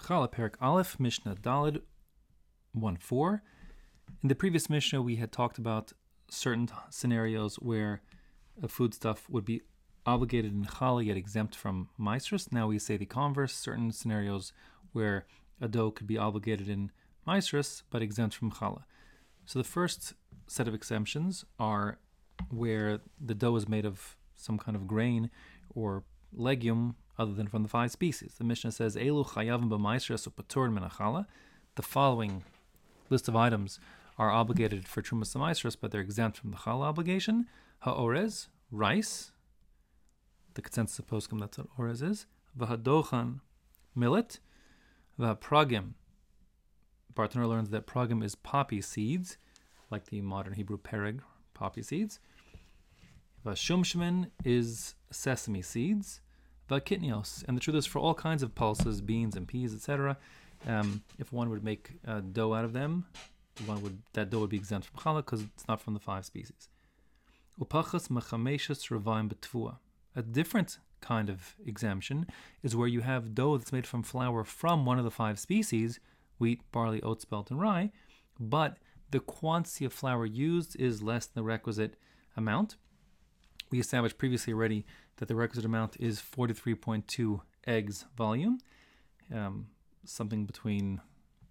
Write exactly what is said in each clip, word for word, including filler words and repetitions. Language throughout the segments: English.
Challah, Perek Aleph, Mishnah Daled one four. In the previous Mishnah, we had talked about certain scenarios where a foodstuff would be obligated in Challah yet exempt from Maasros. Now we say the converse, certain scenarios where a dough could be obligated in Maasros but exempt from Challah. So the first set of exemptions are where the dough is made of some kind of grain or legume other than from the five species. The Mishnah says, Elu chayavim b'maasros u'patur min hachallah. The following list of items are obligated for Trumas Maasros, but they're exempt from the Challah obligation. Ha'orez, rice. The consensus of poskim, that's what orez is. V'hadochan, millet. V'hapragim. Bartanur learns that pragim is poppy seeds, like the modern Hebrew pereg, poppy seeds. V'shumshmin is sesame seeds. V'kitnios. And the truth is, for all kinds of pulses, beans and peas, et cetera, um, if one would make uh, dough out of them, one would that dough would be exempt from challah because it's not from the five species. Upachas mechameshus revaim betvua. A different kind of exemption is where you have dough that's made from flour from one of the five species, wheat, barley, oats, spelt, and rye, but the quantity of flour used is less than the requisite amount. We established previously already that the requisite amount is forty-three point two eggs volume, um, something between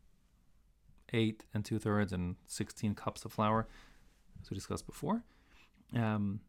eight and two thirds and sixteen cups of flour, as we discussed before. Um,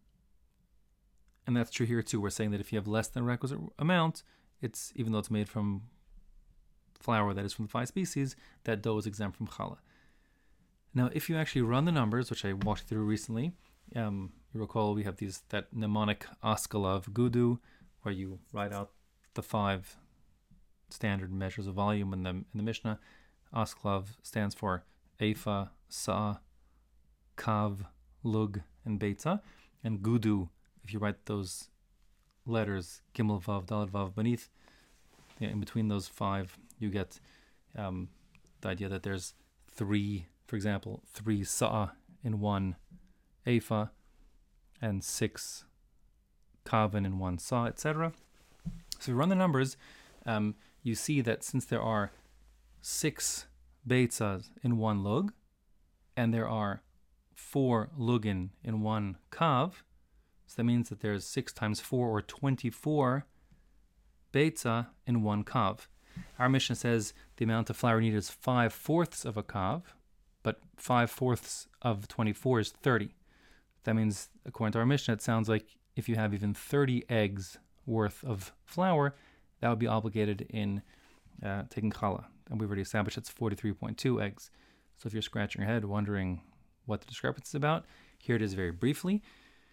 and that's true here too. We're saying that if you have less than the requisite amount, it's even though it's made from flour that is from the five species, that dough is exempt from challah. Now, if you actually run the numbers, which I walked through recently, um, you recall we have these that mnemonic Askala of Gudu, where you write out the five standard measures of volume in the in the Mishnah. Asklav stands for Eifa, Sa, Kav, Lug, and Beitza. And Gudu, if you write those letters, Gimel Vav, Daled Vav, beneath, in between those five, you get um, the idea that there's three, for example, three Sa in one Eifa, and six Kavin in one Sa, et cetera. So if you run the numbers, um, you see that since there are six beitzas in one lug, and there are four lugin in one kav, so that means that there's six times four, or twenty-four beitza in one kav. Our Mishnah says the amount of flour needed is five fourths of a kav, but five fourths of twenty-four is thirty. That means, according to our Mishnah, it sounds like if you have even thirty eggs worth of flour, that would be obligated in uh, taking challah. And we've already established it's forty-three point two eggs. So if you're scratching your head wondering what the discrepancy is about, here it is very briefly.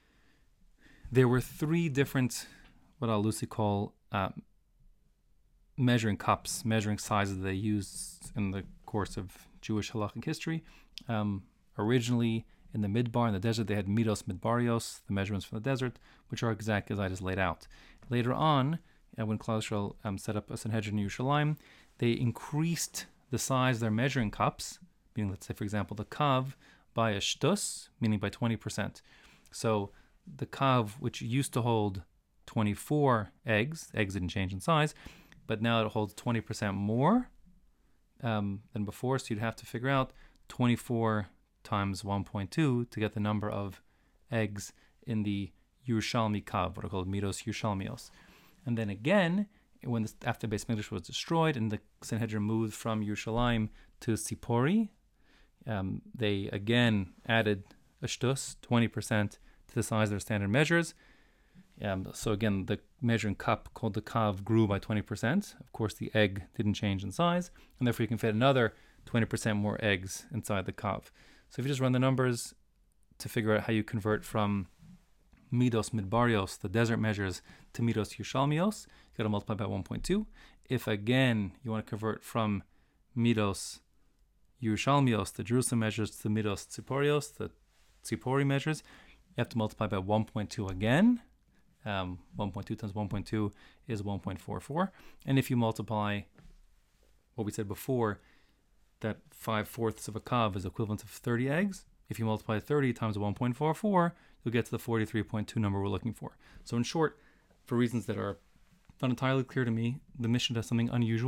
There were three different, what I'll loosely call uh, measuring cups, measuring sizes they used in the course of Jewish halachic history. Um, originally, in the Midbar, in the desert, they had midos midbarios, the measurements from the desert, which are exact as I just laid out. Later on, uh, when Klal Yisrael um, set up a Sanhedrin in Yerushalayim, they increased the size of their measuring cups, meaning, let's say, for example, the kav, by a shtus, meaning by twenty percent. So the kav, which used to hold twenty-four eggs, eggs didn't change in size, but now it holds twenty percent more um, than before, so you'd have to figure out twenty-four times one point two to get the number of eggs in the Yerushalmi kav, what are called midos Yerushalmios. And then again, when the, after Beis Mikdash was destroyed and the Sanhedrin moved from Yerushalayim to Sipori, um, they again added a shtus, twenty percent, to the size of their standard measures. Um, so again, the measuring cup called the kav grew by twenty percent. Of course, the egg didn't change in size, and therefore you can fit another twenty percent more eggs inside the kav. So if you just run the numbers to figure out how you convert from midos midbarios, the desert measures, to midos Yerushalmios, you got to multiply by one point two. If again you want to convert from midos Yerushalmios, the Jerusalem measures, to midos Tziporios, the Tzipori measures, you have to multiply by one point two again. Um, one point two times one point two is one point four four. And if you multiply what we said before, that five fourths of a kav is equivalent of thirty eggs. If you multiply thirty times one point four four, you'll get to the forty-three point two number we're looking for. So in short, for reasons that are not entirely clear to me, the Mishnah does something unusual,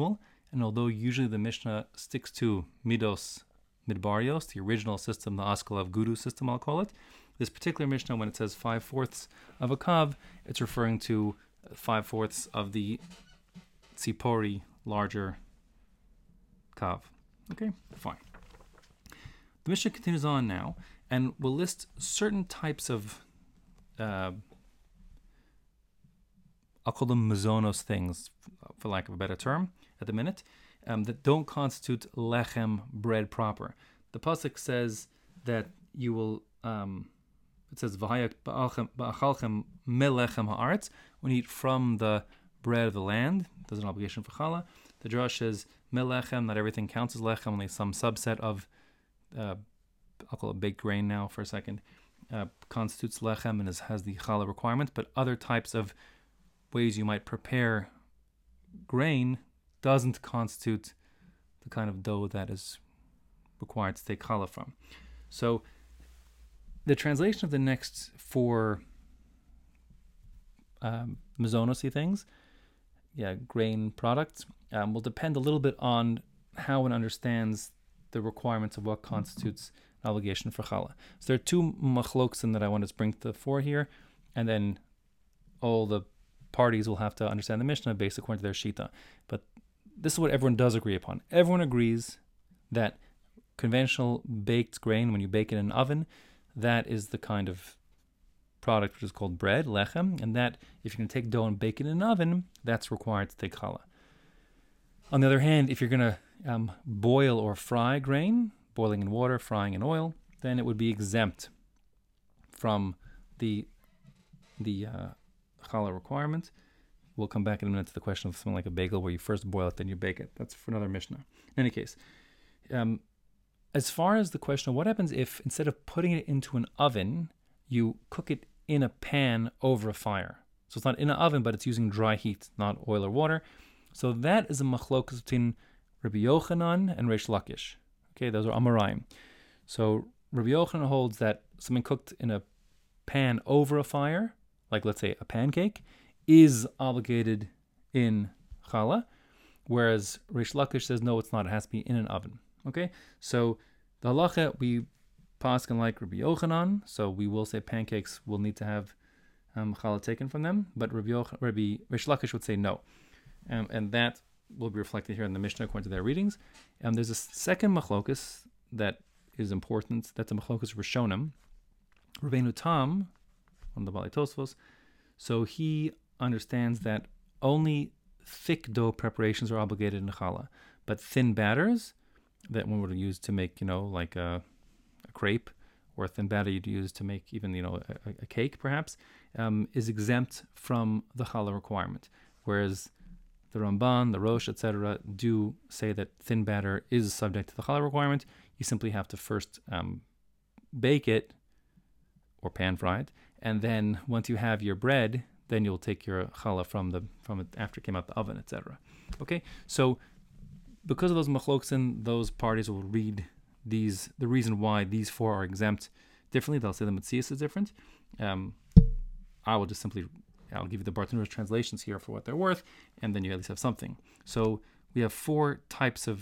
And although usually the Mishnah sticks to Midos Midbarios, the original system, the Askalav Guru system, I'll call it, this particular Mishnah, when it says five-fourths of a kav, it's referring to five-fourths of the Tzipori, larger kav. Okay, fine. The Mishnah continues on now, and will list certain types of, uh, I'll call them mazonos things, for lack of a better term, at the minute, um, that don't constitute lechem, bread proper. The pasuk says that you will, um, it says, "V'hayak ba'achalchem melechem ha'aretz," when you eat from the bread of the land. There's an obligation for challah. The Drush says, melechem, not everything counts as lechem, only some subset of, uh, I'll call it baked grain now for a second, uh, constitutes lechem and is, has the challah requirement, but other types of ways you might prepare grain doesn't constitute the kind of dough that is required to take challah from. So the translation of the next four um, mazonosy things, yeah, grain products, um, will depend a little bit on how one understands the requirements of what constitutes an obligation for challah. So there are two machloksim that I want to bring to the fore here, and then all the parties will have to understand the Mishnah based according to their shita. But this is what everyone does agree upon. Everyone agrees that conventional baked grain, when you bake it in an oven, that is the kind of product which is called bread, lechem, and that if you're going to take dough and bake it in an oven, that's required to take challah. On the other hand, if you're going to um, boil or fry grain, boiling in water, frying in oil, then it would be exempt from the the uh, challah requirement. We'll come back in a minute to the question of something like a bagel where you first boil it, then you bake it. That's for another Mishnah. In any case, um, as far as the question of what happens if instead of putting it into an oven, you cook it in a pan over a fire. So it's not in an oven, but it's using dry heat, not oil or water. So that is a machlokas between Rabbi Yochanan and Reish Lakish. Okay, those are Amoraim. So Rabbi Yochanan holds that something cooked in a pan over a fire, like let's say a pancake, is obligated in challah, whereas Reish Lakish says no, it's not. It has to be in an oven. Okay, so the halacha, we paskin like Rabbi Yochanan, so we will say pancakes will need to have um, challah taken from them, but Rabbi, Yoch- Rabbi Reish Lakish would say no, um, and that will be reflected here in the Mishnah according to their readings. And um, there's a second machlokus that is important. That's a machlokus Rishonim. Rabbeinu Tam, one of the Balei Tosfos, so he understands that only thick dough preparations are obligated in challah, but thin batters that one would use to make, you know, like a, a crepe, or a thin batter you'd use to make even, you know, a, a cake perhaps, um, is exempt from the challah requirement. Whereas the Ramban, the Rosh, et cetera, do say that thin batter is subject to the challah requirement. You simply have to first um, bake it or pan fry it, and then once you have your bread, then you'll take your challah from the from it after it came out the oven, et cetera. Okay, so because of those machloksin, those parties will read these. The reason why these four are exempt differently, they'll say the Metzias is different. Um, I will just simply, I'll give you the Bartanura's translations here for what they're worth, and then you at least have something. So we have four types of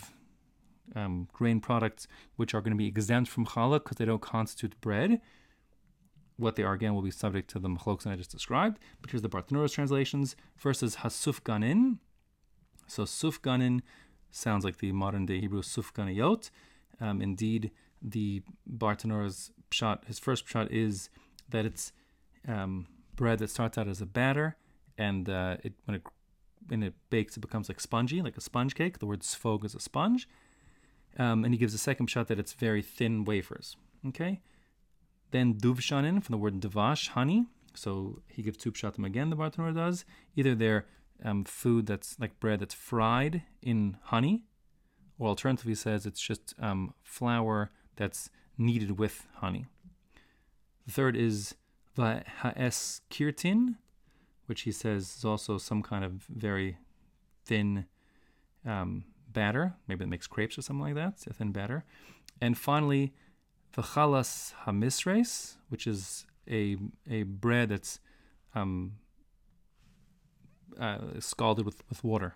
um, grain products which are going to be exempt from challah because they don't constitute bread. What they are, again, will be subject to the machloksin I just described. But here's the Bartanura's translations. First is hasuf ganin. So suf ganin sounds like the modern day Hebrew suf ganiyot. Um, indeed, the Bartanura's pshat, his first pshat is that it's um, bread that starts out as a batter, and uh, it when it when it bakes, it becomes like spongy, like a sponge cake. The word sfog is a sponge. Um, and he gives a second pshat that it's very thin wafers. Okay. Then duvshanin, from the word devash, honey. So he gives two pshatim again, the Bartanura does. Either they're um, food that's like bread that's fried in honey, or alternatively says it's just um, flour that's kneaded with honey. The third is va'es kirtin, which he says is also some kind of very thin um, batter. Maybe it makes crepes or something like that. It's a thin batter. And finally, v'chalas hamisres, which is a a bread that's um, uh, scalded with, with water.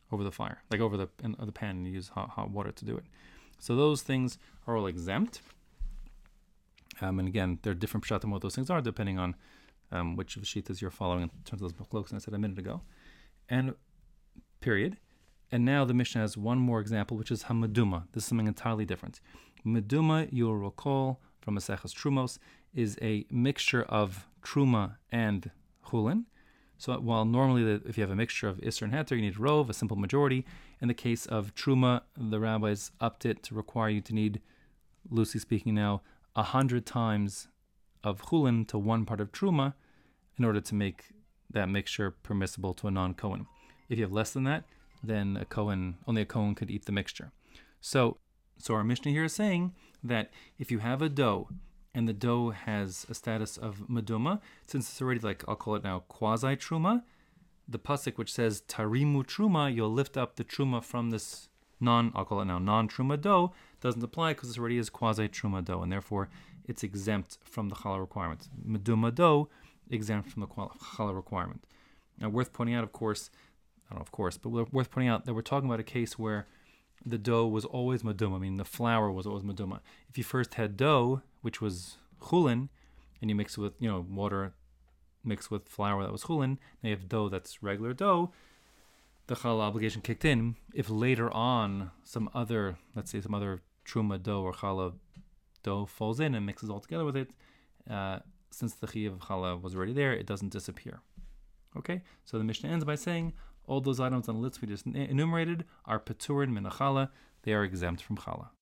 over the fire, like over the in, the pan, and you use hot, hot water to do it. So those things are all exempt. Um, and again, there are different pshatim what those things are depending on um, which of the shitas you're following in terms of those machlokes, and I said a minute ago. And period. And now the Mishnah has one more example, which is hamaduma. This is something entirely different. Meduma, you'll recall from Maseches Trumos, is a mixture of truma and chulin. So while normally the, if you have a mixture of Isser and Heter, you need rov, a simple majority. In the case of truma, the rabbis upped it to require you to need, loosely speaking now, a hundred times of chulin to one part of truma in order to make that mixture permissible to a non-Kohen. If you have less than that, then a Kohen, only a Kohen could eat the mixture. So, so our Mishnah here is saying that if you have a dough and the dough has a status of meduma, since it's already like, I'll call it now quasi truma, the pasuk which says tarimu truma, you'll lift up the truma from this non, I'll call it now non-truma dough, doesn't apply because this already is quasi truma dough, and therefore it's exempt from the challah requirement. Meduma dough exempt from the challah requirement. Now, worth pointing out, of course, I don't know, of course, but worth pointing out that we're talking about a case where the dough was always meduma, I mean, the flour was always meduma. If you first had dough, which was chulin, and you mix it with, you know, water mixed with flour that was chulin, now you have dough that's regular dough, the challah obligation kicked in. If later on some other, let's say some other truma dough or challah dough falls in and mixes all together with it, uh, since the chiyuv of challah was already there, it doesn't disappear. Okay, so the Mishnah ends by saying all those items on the list we just enumerated are peturin min challah; they are exempt from challah.